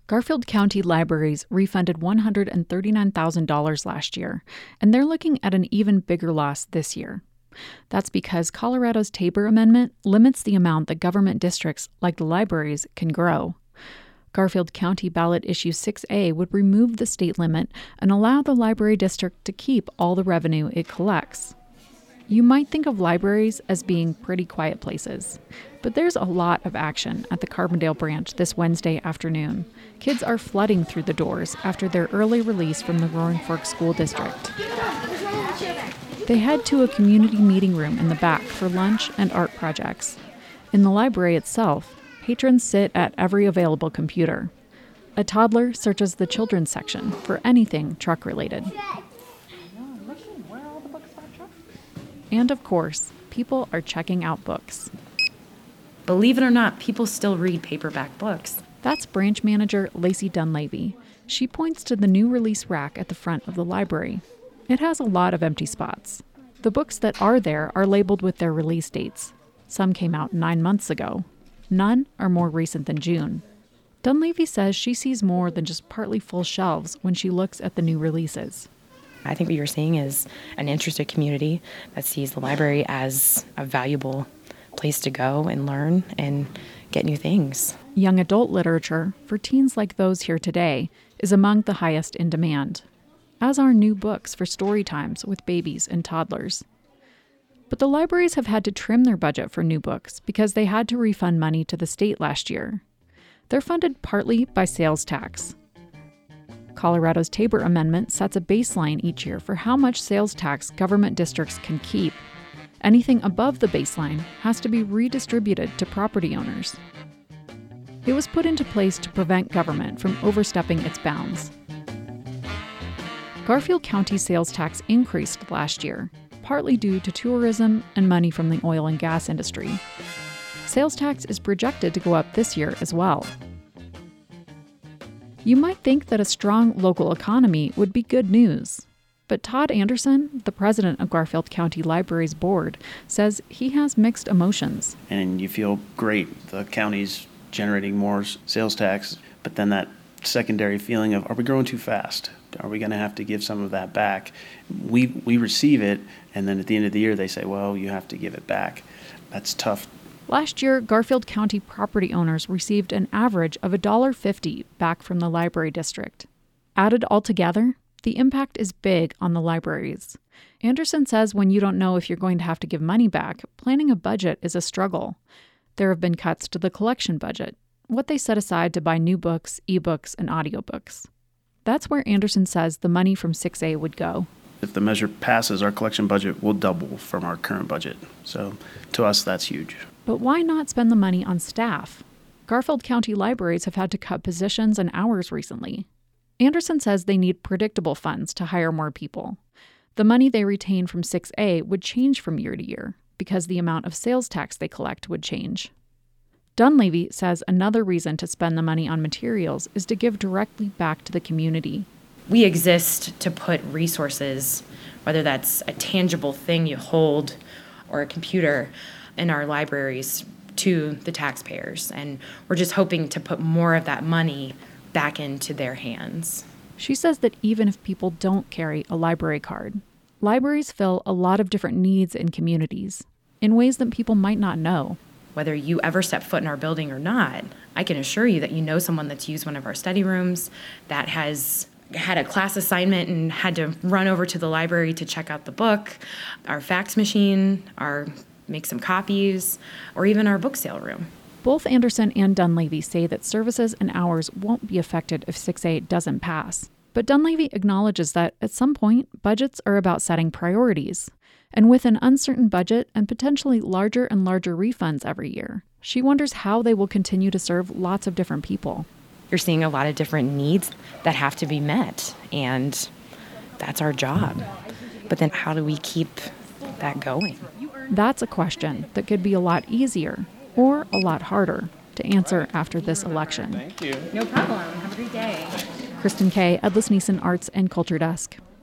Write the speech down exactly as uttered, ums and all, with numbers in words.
Garfield County Libraries refunded one hundred thirty-nine thousand dollars last year, and they're looking at an even bigger loss this year. That's because Colorado's Tabor Amendment limits the amount that government districts, like the libraries, can grow. Garfield County Ballot Issue six A would remove the state limit and allow the library district to keep all the revenue it collects. You might think of libraries as being pretty quiet places, but there's a lot of action at the Carbondale branch this Wednesday afternoon. Kids are flooding through the doors after their early release from the Roaring Fork School District. They head to a community meeting room in the back for lunch and art projects. In the library itself, patrons sit at every available computer. A toddler searches the children's section for anything truck-related. And of course, people are checking out books. Believe it or not, people still read paperback books. That's branch manager Lacey Dunleavy. She points to the new release rack at the front of the library. It has a lot of empty spots. The books that are there are labeled with their release dates. Some came out nine months ago. None are more recent than June. Dunleavy says she sees more than just partly full shelves when she looks at the new releases. I think what you're seeing is an interested community that sees the library as a valuable place to go and learn and get new things. Young adult literature, for teens like those here today, is among the highest in demand, as are new books for story times with babies and toddlers. But the libraries have had to trim their budget for new books because they had to refund money to the state last year. They're funded partly by sales tax. Colorado's Tabor Amendment sets a baseline each year for how much sales tax government districts can keep. Anything above the baseline has to be redistributed to property owners. It was put into place to prevent government from overstepping its bounds. Garfield County sales tax increased last year, partly due to tourism and money from the oil and gas industry. Sales tax is projected to go up this year as well. You might think that a strong local economy would be good news, but Todd Anderson, the president of Garfield County Libraries Board, says he has mixed emotions. And you feel great, the county's generating more sales tax, but then that secondary feeling of, are we growing too fast? Are we going to have to give some of that back? We we receive it, and then at the end of the year they say, well, you have to give it back. That's tough. Last year, Garfield County property owners received an average of one dollar fifty back from the library district. Added all together, the impact is big on the libraries. Anderson says when you don't know if you're going to have to give money back, planning a budget is a struggle. There have been cuts to the collection budget, what they set aside to buy new books, ebooks, and audiobooks. That's where Anderson says the money from six A would go. If the measure passes, our collection budget will double from our current budget. So to us, that's huge. But why not spend the money on staff? Garfield County libraries have had to cut positions and hours recently. Anderson says they need predictable funds to hire more people. The money they retain from six A would change from year to year because the amount of sales tax they collect would change. Dunleavy says another reason to spend the money on materials is to give directly back to the community. We exist to put resources, whether that's a tangible thing you hold or a computer, in our libraries to the taxpayers. And we're just hoping to put more of that money back into their hands. She says that even if people don't carry a library card, libraries fill a lot of different needs in communities in ways that people might not know. Whether you ever step foot in our building or not, I can assure you that you know someone that's used one of our study rooms, that has had a class assignment and had to run over to the library to check out the book, our fax machine, our make some copies, or even our book sale room. Both Anderson and Dunleavy say that services and hours won't be affected if six A doesn't pass. But Dunleavy acknowledges that, at some point, budgets are about setting priorities. And with an uncertain budget and potentially larger and larger refunds every year, she wonders how they will continue to serve lots of different people. You're seeing a lot of different needs that have to be met, and that's our job. But then how do we keep that going? That's a question that could be a lot easier or a lot harder to answer after this election. Thank you. No problem. Have a great day. Kristen Kay, Edlis Neeson Arts and Culture Desk.